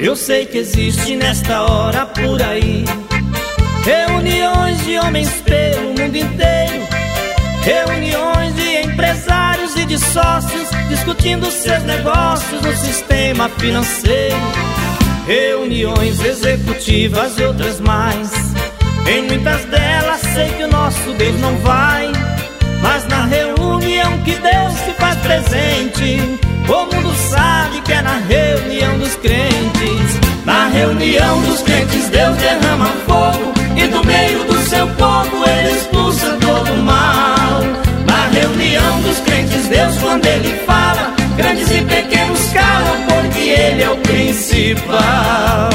Eu sei que existe nesta hora por aí reuniões de homens pelo mundo inteiro, reuniões de empresários e de sócios discutindo seus negócios no sistema financeiro, reuniões executivas e outras mais. Em muitas delas sei que o nosso Deus não vai, mas na reunião que Deus se faz presente, o mundo sabe que é na reunião dos crentes. Na reunião dos crentes Deus derrama fogo, e do meio do seu povo Ele expulsa todo o mal. Na reunião dos crentes Deus, quando Ele fala, grandes e pequenos calam, porque Ele é o principal.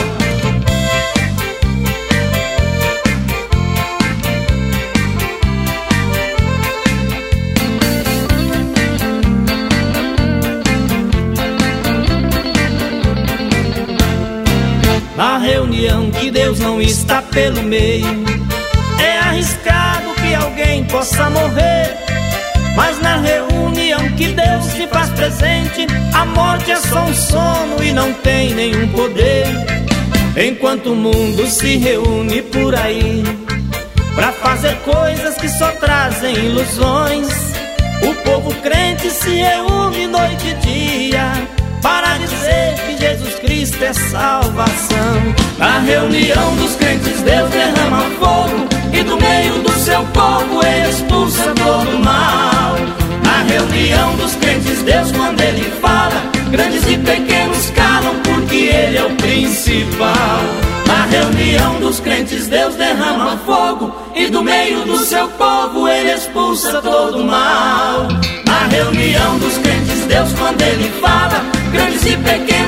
Na reunião que Deus não está pelo meio, é arriscado que alguém possa morrer. Mas na reunião que Deus se faz presente, a morte é só um sono e não tem nenhum poder. Enquanto o mundo se reúne por aí pra fazer coisas que só trazem ilusões, o povo crente se reúne noite e dia para dizer que Jesus Cristo é salvação. Na reunião dos crentes Deus derrama fogo, e do meio do seu povo Ele expulsa todo o mal. Na reunião dos crentes Deus, quando Ele fala, grandes e pequenos calam, porque Ele é o principal. Na reunião dos crentes Deus derrama fogo, e do meio do seu povo Ele expulsa todo o mal. Na reunião dos crentes Deus, quando Ele fala, grandes e pequenos